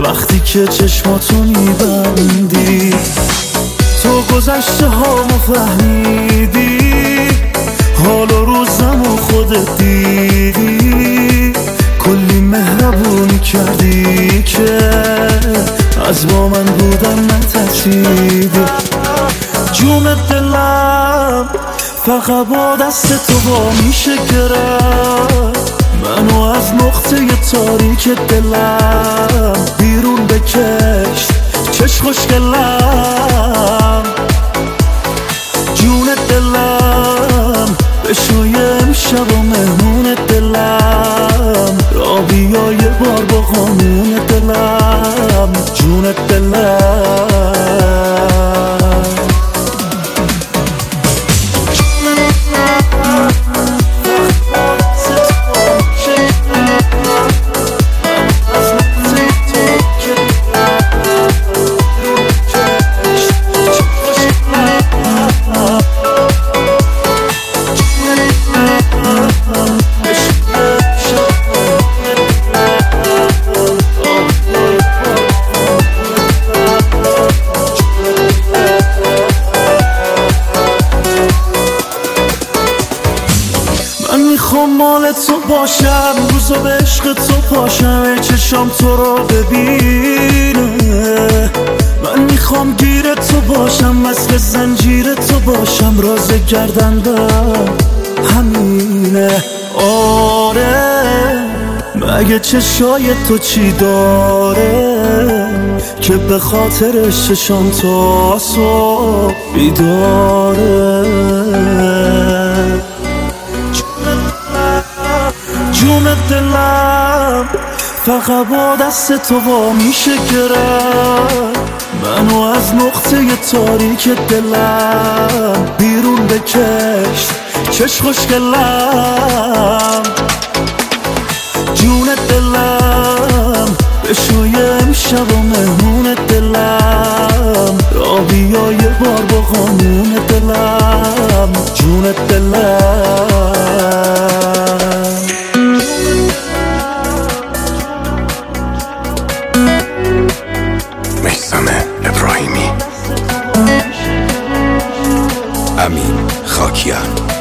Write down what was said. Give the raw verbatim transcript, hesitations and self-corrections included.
وقتی که چشماتو میبندی. تو گذشته هامو فهمیدی، حال و روزمو خودت دیدی. کلی مهربونی کردی که از با من بودن نترسیدی. جون دلم فقط با دست تو با میشه گرفت. منو از نقطه تاریک دلم بیرون بکش، چش خوشگلم. جون دلم بشو یه امشب و مهمون دلم. را بیا یه بار با قانون دلم. جون دلم میخوام مال تو باشم، روزو به عشق تو پاشم، چشام تو رو ببینه. من میخوام گیر تو باشم، مثل زنجیر تو باشم، راز گردندم همینه. آره مگه چشای تو چی داره که به خاطر چشام تو صبح بیداره. جون دلم فقط با دست تو با میشه گرفت. منو از نقطه تاریک دلم بیرون بکش، چش خوشگلم. جون دلم بشو یه امشب و مهمون دلم. را بیا یه بار با قانون دلم. جون دلم میثم ابراهیمی، امین خاکیان.